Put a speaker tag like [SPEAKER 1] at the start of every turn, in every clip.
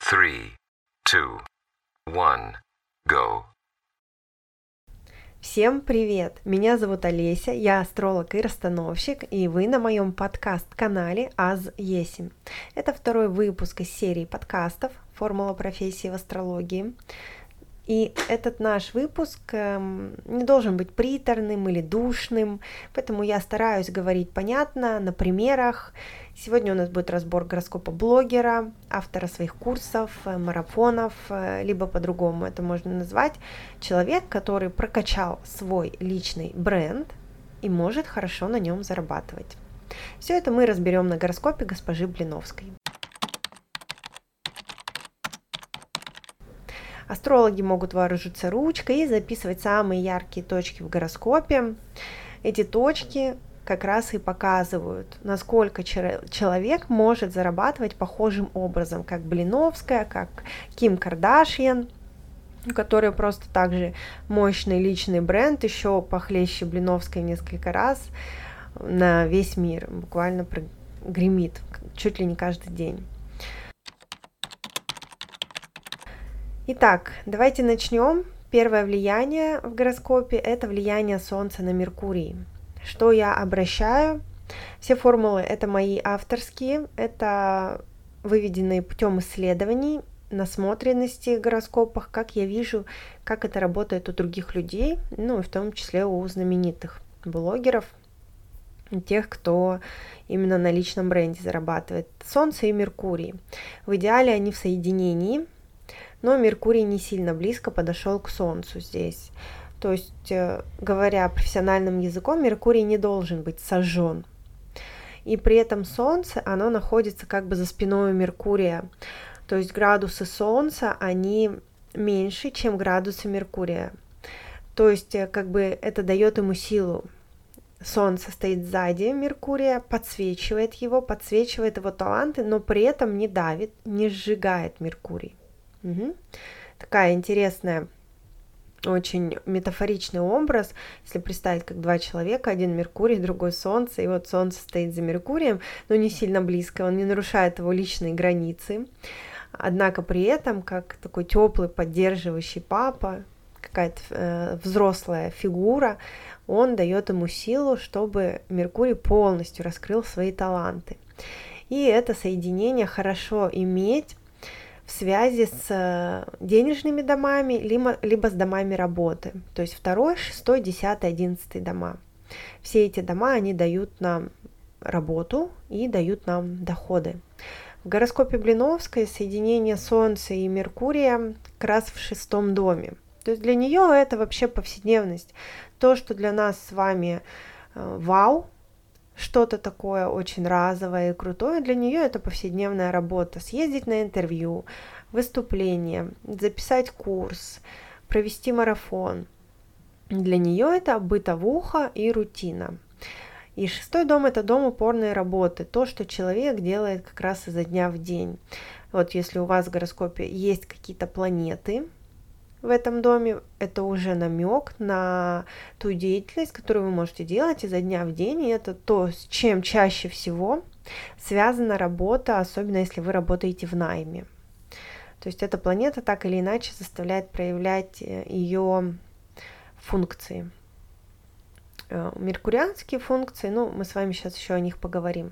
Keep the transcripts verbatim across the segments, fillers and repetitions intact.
[SPEAKER 1] Three, two, one, go.
[SPEAKER 2] Всем привет! Меня зовут Олеся, я астролог и расстановщик, и вы на моем подкаст-канале Аз Есим. Это второй выпуск из серии подкастов «Формула профессии в астрологии». И этот наш выпуск э, не должен быть приторным или душным, поэтому я стараюсь говорить понятно, на примерах. Сегодня у нас будет разбор гороскопа блогера, автора своих курсов, э, марафонов, э, либо по-другому это можно назвать. Человек, который прокачал свой личный бренд и может хорошо на нем зарабатывать. Все это мы разберем на гороскопе госпожи Блиновской. Астрологи могут вооружиться ручкой и записывать самые яркие точки в гороскопе. Эти точки как раз и показывают, насколько человек может зарабатывать похожим образом, как Блиновская, как Ким Кардашьян, у которой просто также мощный личный бренд, еще похлеще Блиновской в несколько раз на весь мир, буквально гремит чуть ли не каждый день. Итак, давайте начнем. Первое влияние в гороскопе – это влияние Солнца на Меркурий. Что я обращаю? Все формулы – это мои авторские, это выведенные путем исследований, насмотренности в гороскопах, как я вижу, как это работает у других людей, ну и в том числе у знаменитых блогеров, тех, кто именно на личном бренде зарабатывает. Солнце и Меркурий. В идеале они в соединении, но Меркурий не сильно близко подошел к Солнцу здесь. То есть, говоря профессиональным языком, Меркурий не должен быть сожжен. И при этом Солнце, оно находится как бы за спиной у Меркурия. То есть градусы Солнца, они меньше, чем градусы Меркурия. То есть, как бы это дает ему силу. Солнце стоит сзади Меркурия, подсвечивает его, подсвечивает его таланты, но при этом не давит, не сжигает Меркурий. Угу. Такая интересная, очень метафоричный образ, если представить, как два человека, один Меркурий, другой Солнце, и вот Солнце стоит за Меркурием, но не сильно близко, он не нарушает его личные границы, однако при этом, как такой теплый, поддерживающий папа, какая-то э, взрослая фигура, он дает ему силу, чтобы Меркурий полностью раскрыл свои таланты. И это соединение хорошо иметь в связи с денежными домами, либо, либо с домами работы. То есть второй, шестой, десятый, одиннадцатый дома. Все эти дома, они дают нам работу и дают нам доходы. В гороскопе Блиновской соединение Солнца и Меркурия как раз в шестом доме. То есть для нее это вообще повседневность. То, что для нас с вами э, вау, что-то такое очень разовое и крутое, для нее это повседневная работа. Съездить на интервью, выступление, записать курс, провести марафон. Для нее это бытовуха и рутина. И шестой дом – это дом упорной работы, то, что человек делает как раз изо дня в день. Вот если у вас в гороскопе есть какие-то планеты в этом доме, это уже намек на ту деятельность, которую вы можете делать изо дня в день, и это то, с чем чаще всего связана работа, особенно если вы работаете в найме. То есть эта планета так или иначе заставляет проявлять ее функции. Меркурианские функции, ну, мы с вами сейчас еще о них поговорим.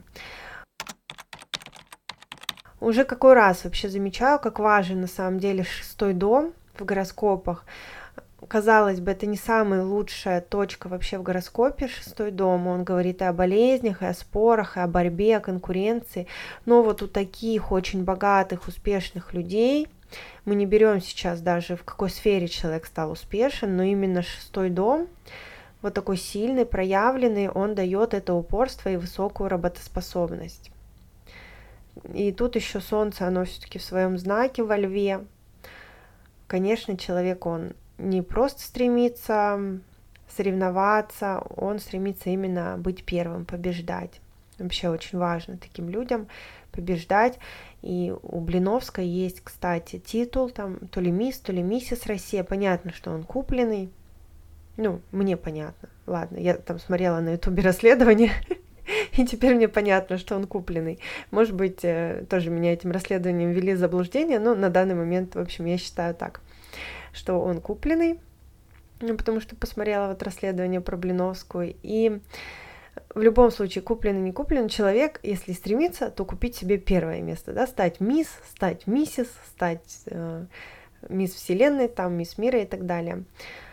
[SPEAKER 2] Уже какой раз вообще замечаю, как важен на самом деле шестой дом в гороскопах. Казалось бы, это не самая лучшая точка вообще в гороскопе, шестой дом. Он говорит и о болезнях, и о спорах, и о борьбе, о конкуренции. Но вот у таких очень богатых, успешных людей, мы не берем сейчас даже, в какой сфере человек стал успешен, но именно шестой дом, вот такой сильный, проявленный, он дает это упорство и высокую работоспособность. И тут еще Солнце, оно все-таки в своем знаке во Льве. Конечно, человек, он не просто стремится соревноваться, он стремится именно быть первым, побеждать. Вообще очень важно таким людям побеждать. И у Блиновской есть, кстати, титул, там, то ли мисс, то ли миссис Россия. Понятно, что он купленный. Ну, мне понятно. Ладно, я там смотрела на ютубе расследование И теперь мне понятно, что он купленный. Может быть, тоже меня этим расследованием ввели в заблуждение, но на данный момент, в общем, я считаю так, что он купленный, потому что посмотрела вот расследование про Блиновскую, и в любом случае, купленный, не купленный человек, если стремится, то купить себе первое место, да, стать мисс, стать миссис, стать э, мисс Вселенной, там, мисс мира и так далее.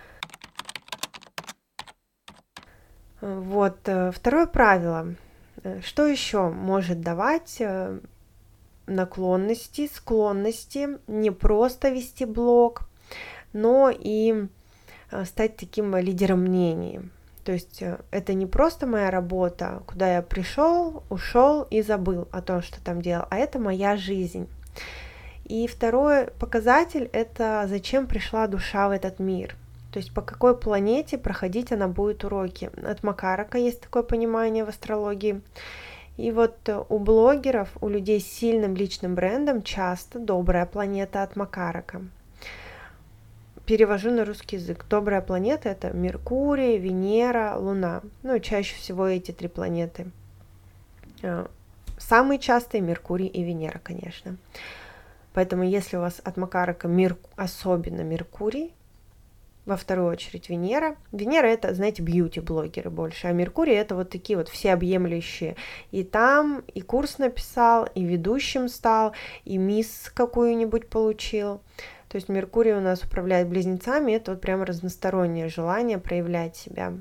[SPEAKER 2] Вот, второе правило. Что еще может давать наклонности, склонности не просто вести блог, но и стать таким лидером мнений. То есть это не просто моя работа, куда я пришел, ушел и забыл о том, что там делал, а это моя жизнь. И второй показатель – это зачем пришла душа в этот мир. То есть по какой планете проходить она будет уроки. От Макарака есть такое понимание в астрологии. И вот у блогеров, у людей с сильным личным брендом часто добрая планета от Макарака. Перевожу на русский язык. Добрая планета – это Меркурий, Венера, Луна. Ну, чаще всего эти три планеты. Самые частые – Меркурий и Венера, конечно. Поэтому если у вас от Макарака Мер... особенно Меркурий, во вторую очередь Венера. Венера – это, знаете, бьюти-блогеры больше, а Меркурий – это вот такие вот всеобъемлющие. И там и курс написал, и ведущим стал, и мисс какую-нибудь получил. То есть Меркурий у нас управляет близнецами, это вот прям разностороннее желание проявлять себя.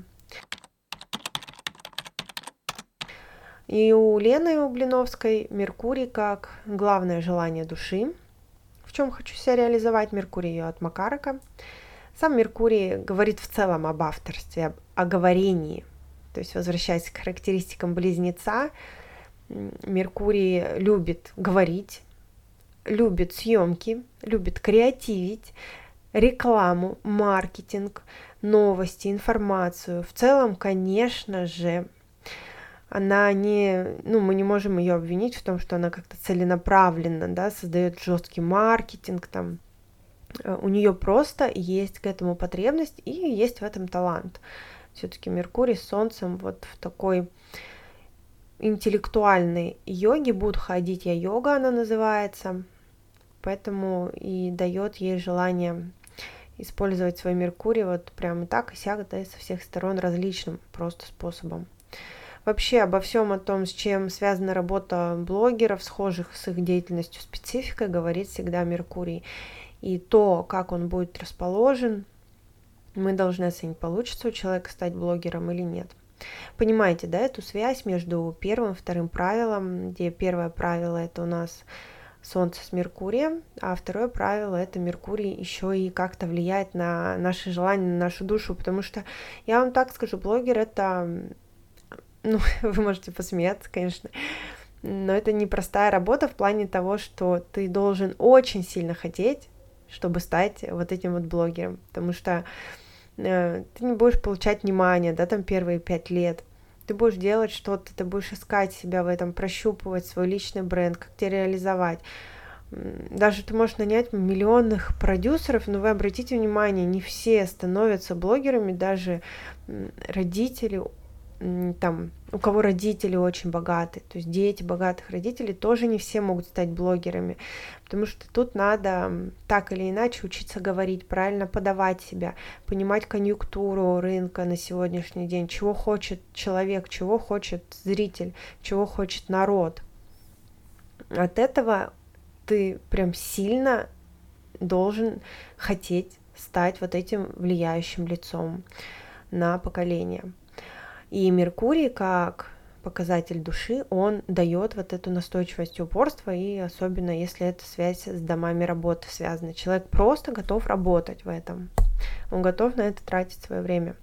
[SPEAKER 2] И у Лены, у Блиновской, Меркурий как главное желание души. В чем хочу себя реализовать? Меркурий ее от Макарака. Сам Меркурий говорит в целом об авторстве, о говорении. То есть, возвращаясь к характеристикам близнеца, Меркурий любит говорить, любит съемки, любит креативить, рекламу, маркетинг, новости, информацию. В целом, конечно же, она не, ну, мы не можем ее обвинить в том, что она как-то целенаправленно, да, создает жесткий маркетинг, там, у нее просто есть к этому потребность и есть в этом талант. Все-таки Меркурий с Солнцем вот в такой интеллектуальной йоге, будха-адитья йога она называется, поэтому и дает ей желание использовать свой Меркурий вот прямо так и сяк, да, со всех сторон различным просто способом. Вообще обо всем о том, с чем связана работа блогеров, схожих с их деятельностью спецификой, говорит всегда Меркурий. И то, как он будет расположен, мы должны оценить, получится у человека стать блогером или нет. Понимаете, да, эту связь между первым и вторым правилом, где первое правило это у нас Солнце с Меркурием, а второе правило это Меркурий еще и как-то влияет на наши желания, на нашу душу, потому что, я вам так скажу, блогер это, ну, вы можете посмеяться, конечно, но это непростая работа в плане того, что ты должен очень сильно хотеть, чтобы стать вот этим вот блогером, потому что э, ты не будешь получать внимание, да, там первые пять лет, ты будешь делать что-то, ты будешь искать себя в этом, прощупывать свой личный бренд, как тебя реализовать. Даже ты можешь нанять миллионных продюсеров, но вы обратите внимание, не все становятся блогерами, даже родители, там, у кого родители очень богатые, то есть дети богатых родителей тоже не все могут стать блогерами, потому что тут надо так или иначе учиться говорить, правильно подавать себя, понимать конъюнктуру рынка на сегодняшний день, чего хочет человек, чего хочет зритель, чего хочет народ. От этого ты прям сильно должен хотеть стать вот этим влияющим лицом на поколение. И Меркурий, как показатель души, он дает вот эту настойчивость и упорство, и особенно если эта связь с домами работы связана. Человек просто готов работать в этом. Он готов на это тратить свое время.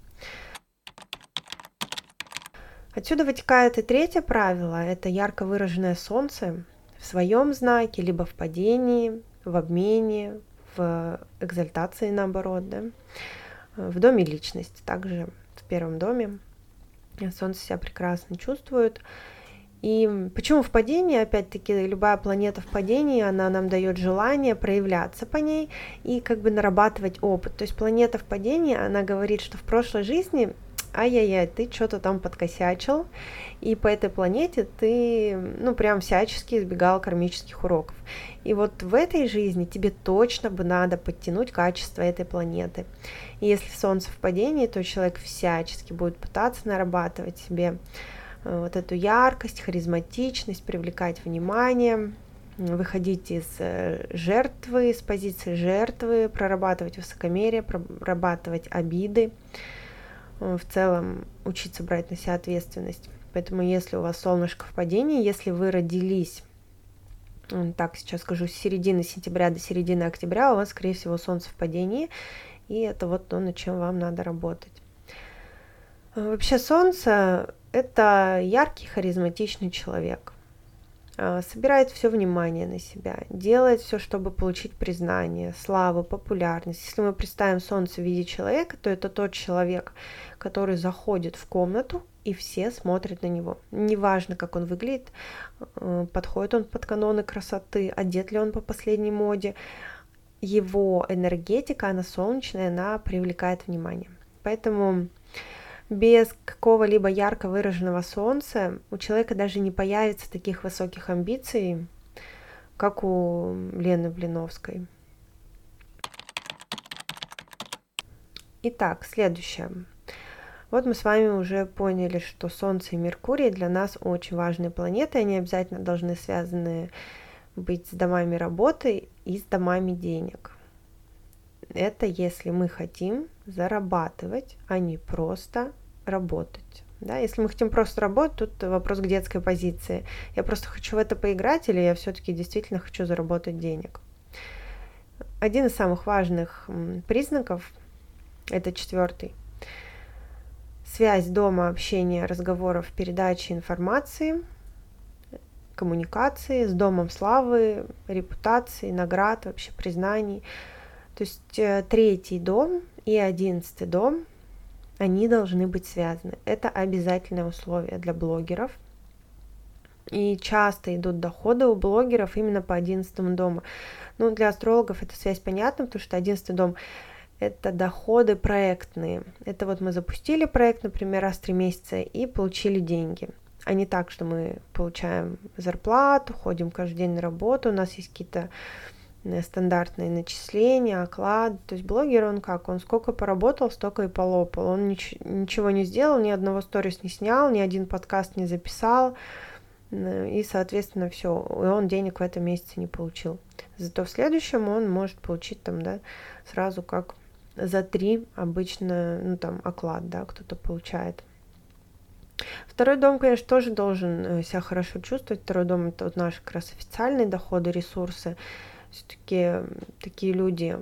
[SPEAKER 2] Отсюда вытекает и третье правило. Это ярко выраженное Солнце в своем знаке, либо в падении, в обмене, в экзальтации, наоборот, да? В доме личности, также в первом доме. Солнце себя прекрасно чувствует. И почему в падении? Опять-таки, любая планета в падении, она нам дает желание проявляться по ней и как бы нарабатывать опыт. То есть планета в падении, она говорит, что в прошлой жизни ай-яй-яй, ты что-то там подкосячил, и по этой планете ты, ну, прям всячески избегал кармических уроков. И вот в этой жизни тебе точно бы надо подтянуть качество этой планеты. И если Солнце в падении, то человек всячески будет пытаться нарабатывать себе вот эту яркость, харизматичность, привлекать внимание, выходить из жертвы, из позиции жертвы, прорабатывать высокомерие, прорабатывать обиды, в целом учиться брать на себя ответственность. Поэтому если у вас солнышко в падении, если вы родились, так сейчас скажу, с середины сентября до середины октября, у вас, скорее всего, солнце в падении, и это вот то, над чем вам надо работать. Вообще солнце – это яркий, харизматичный человек. Собирает все внимание на себя, делает все, чтобы получить признание, славу, популярность. Если мы представим солнце в виде человека, то это тот человек, который заходит в комнату, и все смотрят на него. Неважно, как он выглядит, подходит он под каноны красоты, одет ли он по последней моде, его энергетика, она солнечная, она привлекает внимание. Поэтому без какого-либо ярко выраженного солнца у человека даже не появится таких высоких амбиций, как у Лены Блиновской. Итак, следующее. Вот мы с вами уже поняли, что Солнце и Меркурий для нас очень важные планеты, они обязательно должны связаны быть с домами работы и с домами денег. Это если мы хотим зарабатывать, а не просто работать. Да? Если мы хотим просто работать, тут вопрос к детской позиции. Я просто хочу в это поиграть, или я все-таки действительно хочу заработать денег. Один из самых важных признаков, это четвертый. Связь дома, общения, разговоров, передачи информации, коммуникации с домом славы, репутации, наград, вообще признаний. То есть третий дом и одиннадцатый дом, они должны быть связаны. Это обязательное условие для блогеров. И часто идут доходы у блогеров именно по одиннадцатому дому. Ну, для астрологов эта связь понятна, потому что одиннадцатый дом – это доходы проектные. Это вот мы запустили проект, например, раз в три месяца и получили деньги. А не так, что мы получаем зарплату, ходим каждый день на работу, у нас есть какие-то стандартные начисления, оклад. То есть блогер, он как? Он сколько поработал, столько и полопал. Он нич- ничего не сделал, ни одного сторис не снял, ни один подкаст не записал. И, соответственно, все. И он денег в этом месяце не получил. Зато в следующем он может получить там, да, сразу как за три обычно, ну там, оклад, да, кто-то получает. Второй дом, конечно, тоже должен себя хорошо чувствовать. Второй дом – это вот наши как раз официальные доходы, ресурсы. Все-таки такие люди,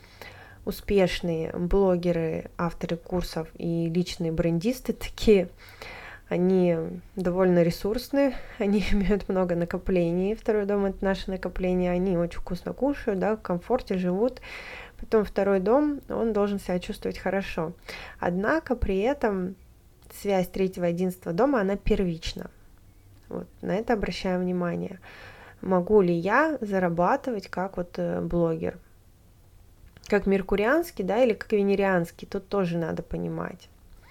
[SPEAKER 2] успешные блогеры, авторы курсов и личные брендисты такие, они довольно ресурсные, они имеют много накоплений. Второй дом – это наше накопление, они очень вкусно кушают, да, в комфорте живут. Потом второй дом, он должен себя чувствовать хорошо. Однако при этом связь третьего и одиннадцатого дома, она первична. Вот, на это обращаем внимание. Могу ли я зарабатывать как вот блогер? Как меркурианский, да, или как венерианский, тут тоже надо понимать.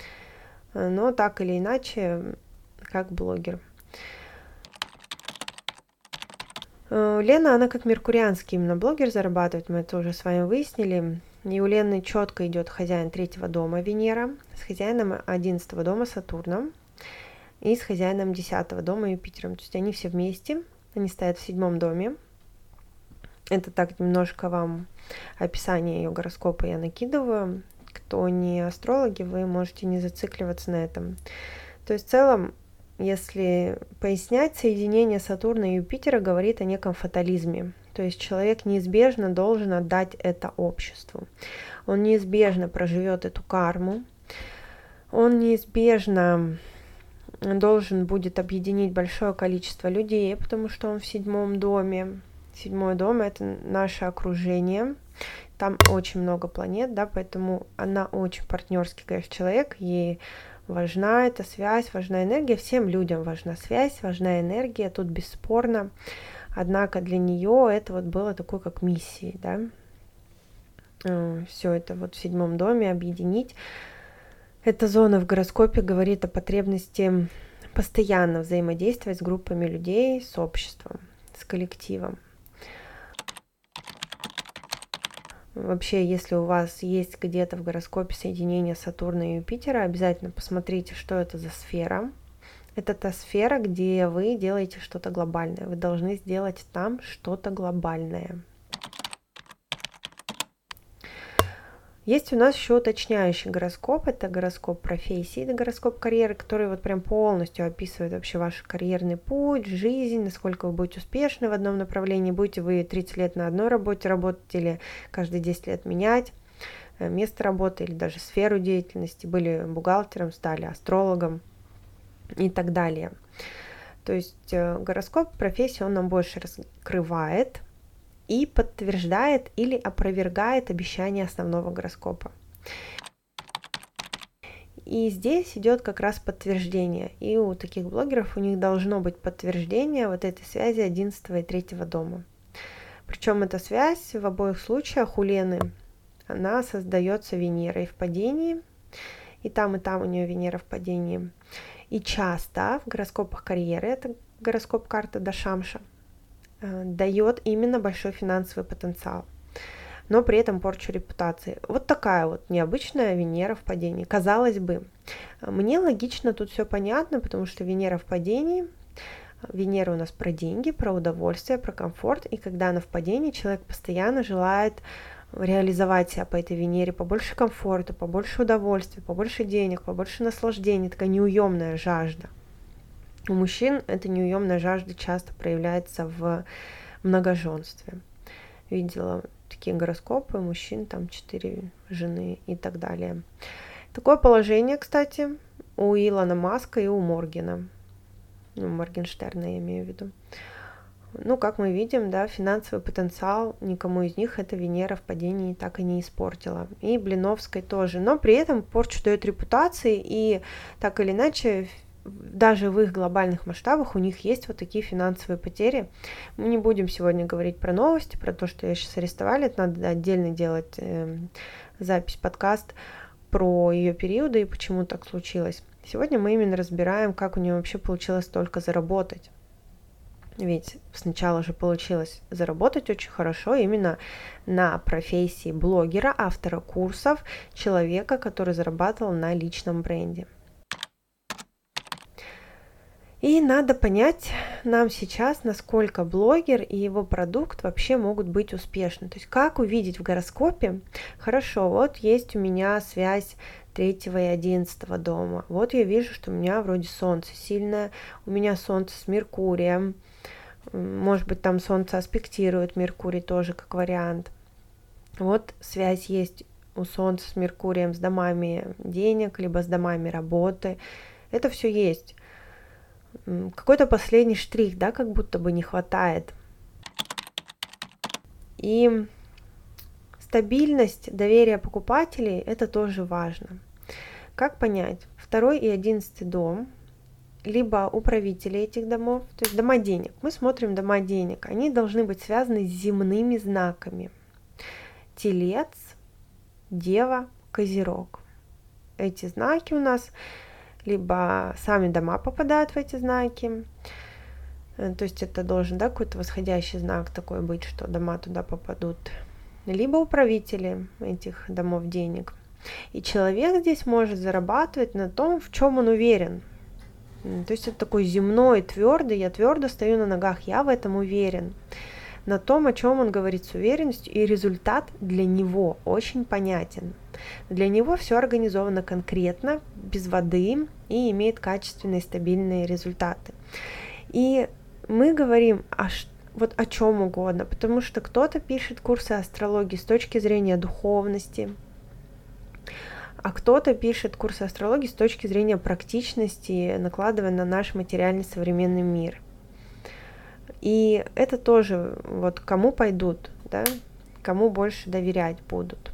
[SPEAKER 2] Но так или иначе, как блогер. Лена, она как меркурианский именно блогер зарабатывает, мы это уже с вами выяснили. И у Лены четко идет хозяин третьего дома Венера, с хозяином одиннадцатого дома Сатурном и с хозяином десятого дома Юпитером. То есть они все вместе, они стоят в седьмом доме. Это так немножко вам описание ее гороскопа я накидываю. Кто не астрологи, вы можете не зацикливаться на этом. То есть в целом, если пояснять, соединение Сатурна и Юпитера говорит о неком фатализме. То есть человек неизбежно должен отдать это обществу. Он неизбежно проживет эту карму. Он неизбежно должен будет объединить большое количество людей, потому что он в седьмом доме. Седьмой дом – это наше окружение. Там очень много планет, да, поэтому она очень партнерский, конечно, человек. Ей важна эта связь, важна энергия. Всем людям важна связь, важна энергия, тут бесспорно. Однако для нее это вот было такой как миссией, да. Все это вот в седьмом доме объединить. Эта зона в гороскопе говорит о потребности постоянно взаимодействовать с группами людей, с обществом, с коллективом. Вообще, если у вас есть где-то в гороскопе соединение Сатурна и Юпитера, обязательно посмотрите, что это за сфера. Это та сфера, где вы делаете что-то глобальное. Вы должны сделать там что-то глобальное. Есть у нас еще уточняющий гороскоп, это гороскоп профессии, это гороскоп карьеры, который вот прям полностью описывает вообще ваш карьерный путь, жизнь, насколько вы будете успешны в одном направлении, будете вы тридцать лет на одной работе работать или каждые десять лет менять место работы или даже сферу деятельности, были бухгалтером, стали астрологом и так далее. То есть гороскоп профессии, он нам больше раскрывает и подтверждает или опровергает обещания основного гороскопа. И здесь идет как раз подтверждение. И у таких блогеров у них должно быть подтверждение вот этой связи одиннадцатого и третьего дома. Причем эта связь в обоих случаях у Лены, она создается Венерой в падении. И там, и там у нее Венера в падении. И часто в гороскопах карьеры, это гороскоп карты Дашамша, дает именно большой финансовый потенциал, но при этом порчу репутации. Вот такая вот необычная Венера в падении. Казалось бы, мне логично тут все понятно, потому что Венера в падении, Венера у нас про деньги, про удовольствие, про комфорт, и когда она в падении, человек постоянно желает реализовать себя по этой Венере, побольше комфорта, побольше удовольствия, побольше денег, побольше наслаждения, такая неуемная жажда. У мужчин эта неуемная жажда часто проявляется в многоженстве. Видела такие гороскопы, у мужчин там четыре жены и так далее. Такое положение, кстати, у Илона Маска и у Моргена. Ну, Моргенштерна я имею в виду. Ну, как мы видим, да, финансовый потенциал никому из них эта Венера в падении так и не испортила. И Блиновской тоже. Но при этом порчу дает репутации, и так или иначе даже в их глобальных масштабах у них есть вот такие финансовые потери. Мы не будем сегодня говорить про новости, про то, что ее сейчас арестовали. Это надо отдельно делать э, запись, подкаст про ее периоды и почему так случилось. Сегодня мы именно разбираем, как у нее вообще получилось столько заработать. Ведь сначала же получилось заработать очень хорошо именно на профессии блогера, автора курсов, человека, который зарабатывал на личном бренде. И надо понять нам сейчас, насколько блогер и его продукт вообще могут быть успешны. То есть как увидеть в гороскопе, хорошо, вот есть у меня связь третьего и одиннадцатого дома. Вот я вижу, что у меня вроде Солнце сильное, у меня Солнце с Меркурием. Может быть, там Солнце аспектирует Меркурий тоже как вариант. Вот связь есть у Солнца с Меркурием, с домами денег, либо с домами работы. Это все есть. Какой-то последний штрих, да, как будто бы не хватает. И стабильность, доверие покупателей, это тоже важно. Как понять? Второй и одиннадцатый дом, либо управители этих домов, то есть дома денег. Мы смотрим дома денег, они должны быть связаны с земными знаками. Телец, Дева, Козерог. Эти знаки у нас либо сами дома попадают в эти знаки, то есть это должен, да, какой-то восходящий знак такой быть, что дома туда попадут, либо управители этих домов денег. И человек здесь может зарабатывать на том, в чем он уверен. То есть это такой земной, твердый, я твердо стою на ногах, я в этом уверен. На том, о чем он говорит с уверенностью, и результат для него очень понятен. Для него все организовано конкретно, без воды, и имеет качественные, стабильные результаты. И мы говорим о, вот о чем угодно, потому что кто-то пишет курсы астрологии с точки зрения духовности, а кто-то пишет курсы астрологии с точки зрения практичности, накладывая на наш материальный современный мир. И это тоже, вот кому пойдут, да, кому больше доверять будут.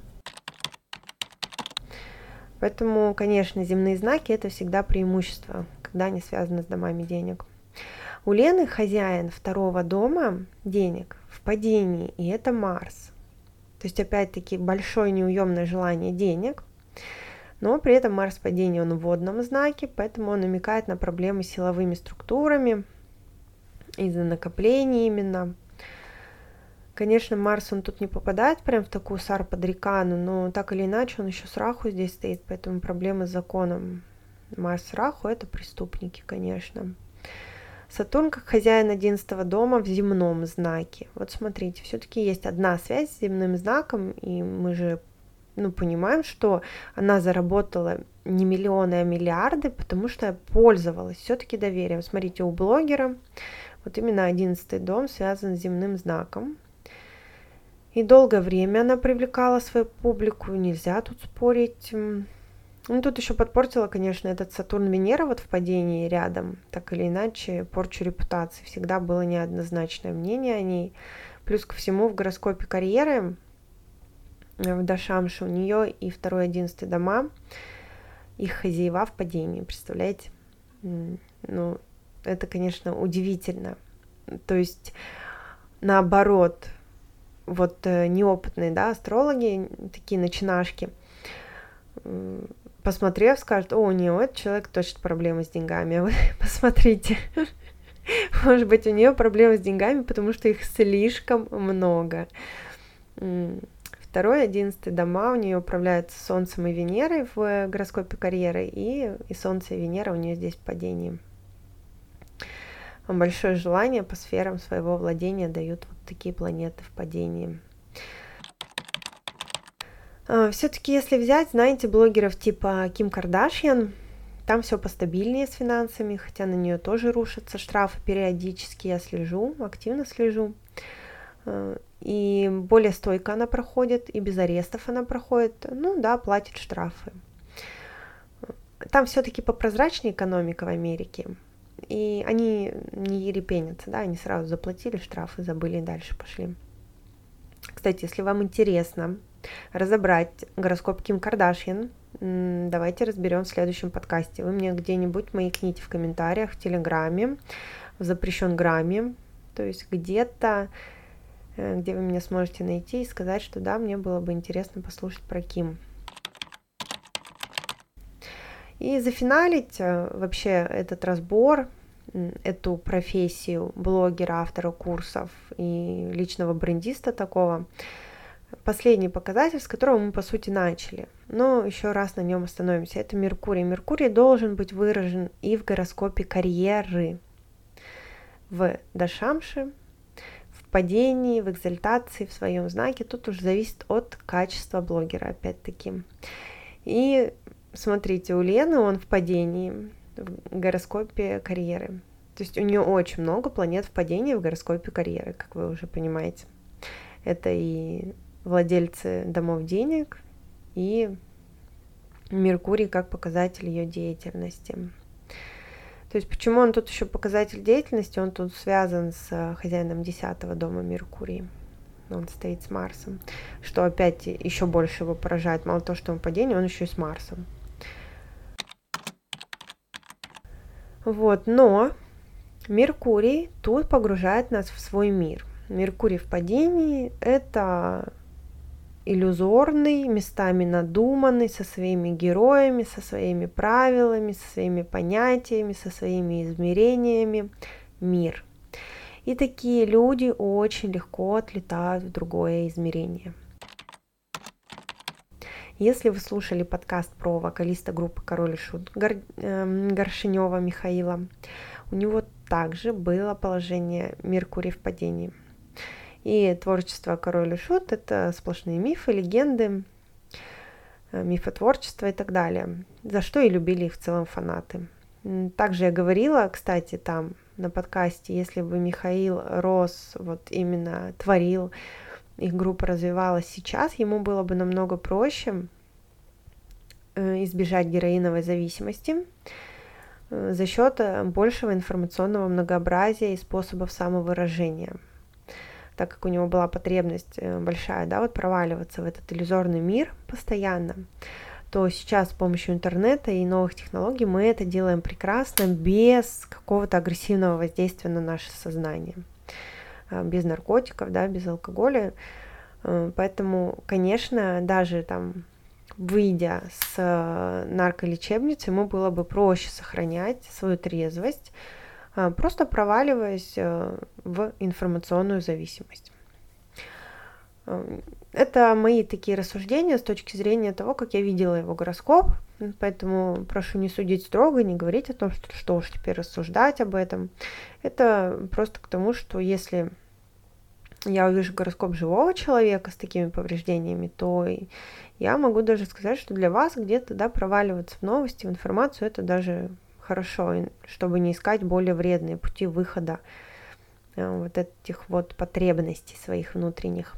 [SPEAKER 2] Поэтому, конечно, земные знаки – это всегда преимущество, когда они связаны с домами денег. У Лены хозяин второго дома денег в падении, и это Марс. То есть, опять-таки, большое неуемное желание денег. Но при этом Марс в падении, он в водном знаке, поэтому он намекает на проблемы с силовыми структурами, из-за накоплений именно. Конечно, Марс, он тут не попадает прям в такую сарпадрикану, но так или иначе он еще с Раху здесь стоит, поэтому проблемы с законом. Марс с Раху — это преступники, конечно. Сатурн как хозяин одиннадцатого дома в земном знаке. Вот смотрите, все-таки есть одна связь с земным знаком, и мы же ну, понимаем, что она заработала не миллионы, а миллиарды, потому что пользовалась все-таки доверием. Смотрите, у блогера вот именно одиннадцатый дом связан с земным знаком. И долгое время она привлекала свою публику, нельзя тут спорить. Ну, тут еще подпортила, конечно, этот Сатурн-Венера вот в падении рядом, так или иначе, порчу репутации. Всегда было неоднозначное мнение о ней. Плюс ко всему в гороскопе карьеры, в Дашамше, у нее и второй, одиннадцатый дома, их хозяева в падении, представляете? Ну, это, конечно, удивительно. То есть, наоборот, вот неопытные, да, астрологи, такие начинашки, посмотрев, скажут: о, не, у этого человека точно проблемы с деньгами, а вы посмотрите, может быть, у нее проблемы с деньгами, потому что их слишком много. Второй, одиннадцатый дома у нее управляются Солнцем и Венерой в гороскопе карьеры, и, и Солнце и Венера у нее здесь в падении. Большое желание по сферам своего владения дают вот такие планеты в падении. Все-таки, если взять, знаете, блогеров типа Ким Кардашьян, там все постабильнее с финансами, хотя на нее тоже рушатся штрафы периодически, я слежу, активно слежу. И более стойко она проходит, и без арестов она проходит, ну да, платит штрафы. Там все-таки попрозрачнее экономика в Америке. И они не ерепенятся, да, они сразу заплатили штрафы, забыли и дальше пошли. Кстати, если вам интересно разобрать гороскоп Ким Кардашьян, давайте разберем в следующем подкасте. Вы мне где-нибудь маякните в комментариях, в Телеграме, в запрещен грамме, то есть где-то, где вы меня сможете найти и сказать, что да, мне было бы интересно послушать про Ким. И зафиналить вообще этот разбор, эту профессию блогера, автора курсов и личного брендиста такого, последний показатель, с которого мы, по сути, начали. Но еще раз на нем остановимся. Это Меркурий. Меркурий должен быть выражен и в гороскопе карьеры, в Дашамше, в падении, в экзальтации, в своем знаке. Тут уже зависит от качества блогера, опять-таки. И смотрите, у Лены он в падении в гороскопе карьеры. То есть у нее очень много планет в падении в гороскопе карьеры, как вы уже понимаете. Это и владельцы домов денег, и Меркурий как показатель ее деятельности. То есть почему он тут еще показатель деятельности? Он тут связан с хозяином десятого дома Меркурий. Он стоит с Марсом, что опять еще больше его поражает. Мало того, что он в падении, он еще и с Марсом. Вот, но Меркурий тут погружает нас в свой мир. Меркурий в падении – это иллюзорный, местами надуманный, со своими героями, со своими правилами, со своими понятиями, со своими измерениями мир. И такие люди очень легко отлетают в другое измерение. Если вы слушали подкаст про вокалиста группы Король и Шут Гор... э, Горшенева Михаила, у него также было положение Меркурий в падении. И творчество Король и Шут — это сплошные мифы, легенды, мифотворчество и так далее, за что и любили их в целом фанаты. Также я говорила, кстати, там на подкасте, если бы Михаил рос, вот именно творил, их группа развивалась сейчас, ему было бы намного проще избежать героиновой зависимости за счет большего информационного многообразия и способов самовыражения, так как у него была потребность большая, да, вот проваливаться в этот иллюзорный мир постоянно, то сейчас с помощью интернета и новых технологий мы это делаем прекрасно, без какого-то агрессивного воздействия на наше сознание, без наркотиков, да, без алкоголя. Поэтому, конечно, даже там выйдя с нарколечебницы, ему было бы проще сохранять свою трезвость, просто проваливаясь в информационную зависимость. Это мои такие рассуждения с точки зрения того, как я видела его гороскоп, поэтому прошу не судить строго, не говорить о том, что, что уж теперь рассуждать об этом. Это просто к тому, что если я увижу гороскоп живого человека с такими повреждениями, то я могу даже сказать, что для вас где-то, да, проваливаться в новости, в информацию, это даже хорошо, чтобы не искать более вредные пути выхода вот этих вот потребностей своих внутренних.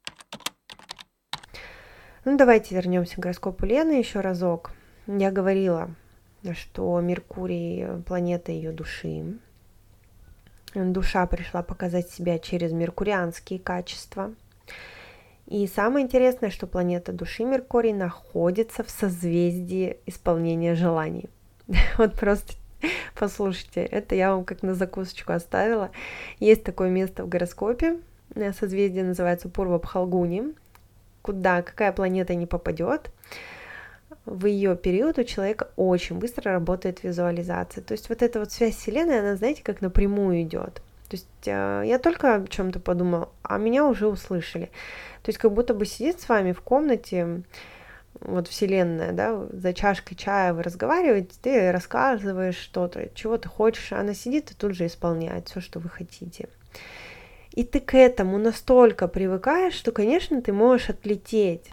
[SPEAKER 2] Ну, давайте вернемся к гороскопу Лены еще разок. Я говорила, что Меркурий – планета ее души. Душа пришла показать себя через меркурианские качества. И самое интересное, что планета души Меркурий находится в созвездии исполнения желаний. Вот просто послушайте, это я вам как на закусочку оставила. Есть такое место в гороскопе, созвездие называется Пурва-Пхалгуни, куда какая планета не попадет, в ее период у человека очень быстро работает визуализация. То есть вот эта вот связь с Вселенной, она, знаете, как напрямую идет. То есть э, я только о чем-то подумала, а меня уже услышали. То есть как будто бы сидит с вами в комнате, вот Вселенная, да, за чашкой чая вы разговариваете, ты рассказываешь что-то, чего ты хочешь, а она сидит и тут же исполняет все, что вы хотите. И ты к этому настолько привыкаешь, что, конечно, ты можешь отлететь.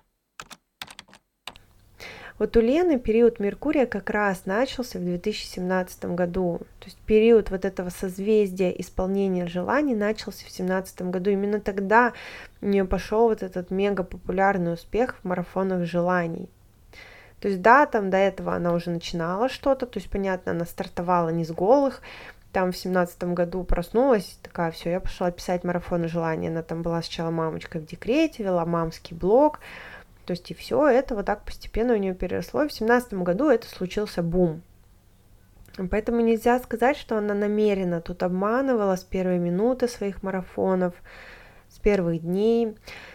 [SPEAKER 2] Вот у Лены период Меркурия как раз начался в две тысячи семнадцатом году. То есть период вот этого созвездия исполнения желаний начался в две тысячи семнадцатом году. Именно тогда у нее пошел вот этот мега популярный успех в марафонах желаний. То есть да, там до этого она уже начинала что-то, то есть понятно, она стартовала не с голых, там в семнадцатом году проснулась, такая, все, я пошла писать марафоны желаний. Она там была сначала мамочкой в декрете, вела мамский блог. То есть и все это вот так постепенно у нее переросло. И в семнадцатом году это случился бум. Поэтому нельзя сказать, что она намеренно тут обманывала с первой минуты своих марафонов, с первых дней.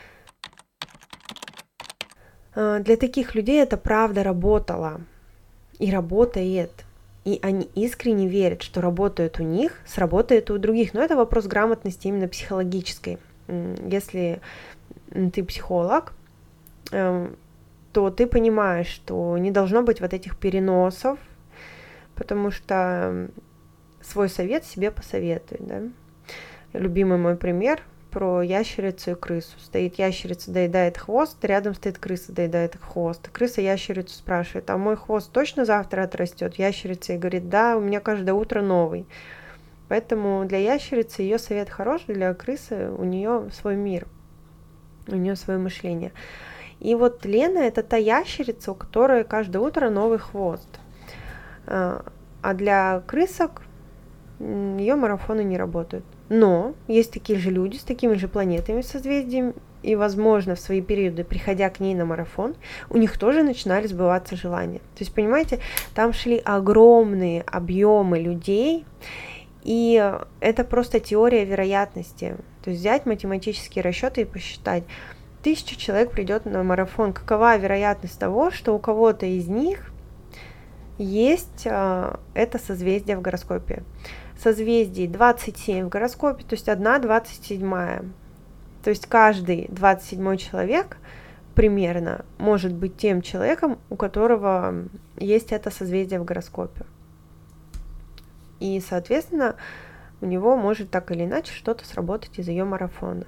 [SPEAKER 2] Для таких людей это правда работало и работает. И они искренне верят, что работает у них, сработает и у других. Но это вопрос грамотности именно психологической. Если ты психолог, то ты понимаешь, что не должно быть вот этих переносов, потому что свой совет себе посоветуй. Да? Любимый мой пример про ящерицу и крысу. Стоит ящерица, доедает хвост, рядом стоит крыса, доедает хвост. И крыса ящерицу спрашивает, а мой хвост точно завтра отрастет? Ящерица ей говорит, да, у меня каждое утро новый. Поэтому для ящерицы ее совет хорош, для крысы у нее свой мир, у нее свое мышление. И вот Лена – это та ящерица, у которой каждое утро новый хвост. А для крысок ее марафоны не работают. Но есть такие же люди с такими же планетами в созвездии, и, возможно, в свои периоды, приходя к ней на марафон, у них тоже начинали сбываться желания. То есть, понимаете, там шли огромные объемы людей, и это просто теория вероятности. То есть взять математические расчеты и посчитать. Тысяча человек придет на марафон. Какова вероятность того, что у кого-то из них есть а, это созвездие в гороскопе? Созвездий двадцать семь в гороскопе, то есть одна двадцать седьмая. То есть каждый двадцать седьмой человек примерно может быть тем человеком, у которого есть это созвездие в гороскопе. И, соответственно, у него может так или иначе что-то сработать из ее марафона.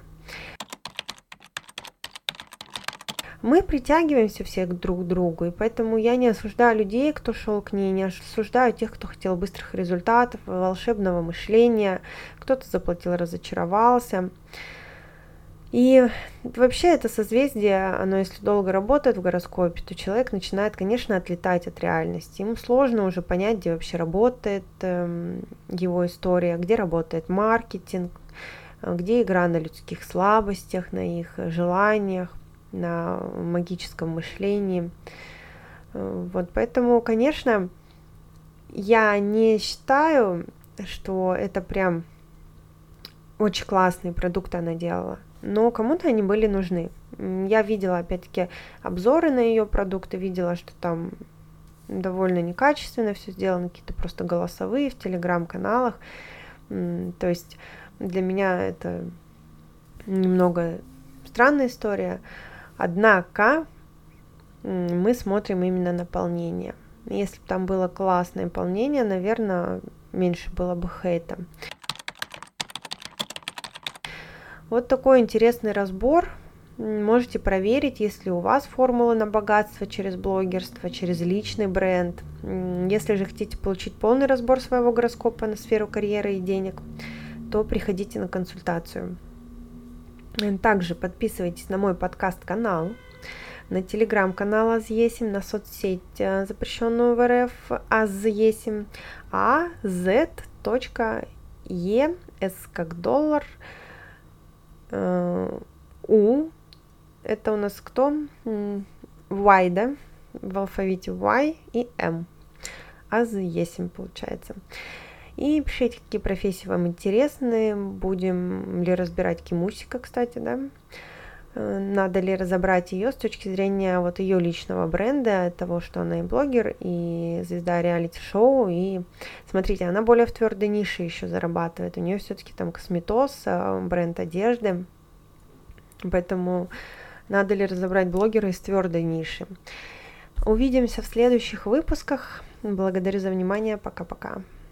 [SPEAKER 2] Мы притягиваемся все друг к другу, и поэтому я не осуждаю людей, кто шел к ней, не осуждаю тех, кто хотел быстрых результатов, волшебного мышления, кто-то заплатил, разочаровался. И вообще это созвездие, оно если долго работает в гороскопе, то человек начинает, конечно, отлетать от реальности. Ему сложно уже понять, где вообще работает э, его история, где работает маркетинг, где игра на людских слабостях, на их желаниях, на магическом мышлении. Вот, поэтому, конечно, я не считаю, что это прям очень классный продукт она делала. но кому-то они были нужны. Я видела, опять-таки, обзоры на ее продукты, видела, что там довольно некачественно все сделано, какие-то просто голосовые в телеграм-каналах. То есть для меня это немного странная история. Однако мы смотрим именно наполнение. Если бы там было классное наполнение, наверное, меньше было бы хейта. Вот такой интересный разбор. Можете проверить, если у вас формула на богатство через блогерство, через личный бренд. Если же хотите получить полный разбор своего гороскопа на сферу карьеры и денег, то приходите на консультацию. Также подписывайтесь на мой подкаст-канал, на телеграм-канал Азъесим, на соцсеть, запрещенную в эр эф Азъесим, а зет точка е, с как доллар, у, это у нас кто? Y, да? В алфавите Y и M. Азъесим получается. И пишите, какие профессии вам интересны. Будем ли разбирать Кимусика, кстати, да? Надо ли разобрать ее с точки зрения вот ее личного бренда, того, что она и блогер, и звезда реалити-шоу. И смотрите, она более в твердой нише еще зарабатывает. У нее все-таки там косметоз, бренд одежды. Поэтому надо ли разобрать блогера из твердой ниши. Увидимся в следующих выпусках. Благодарю за внимание. Пока-пока.